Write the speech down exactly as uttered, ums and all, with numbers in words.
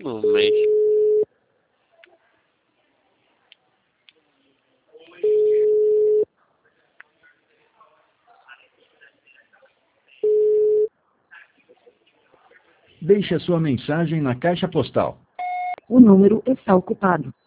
No mês. Deixe a sua mensagem na caixa postal. O número está ocupado.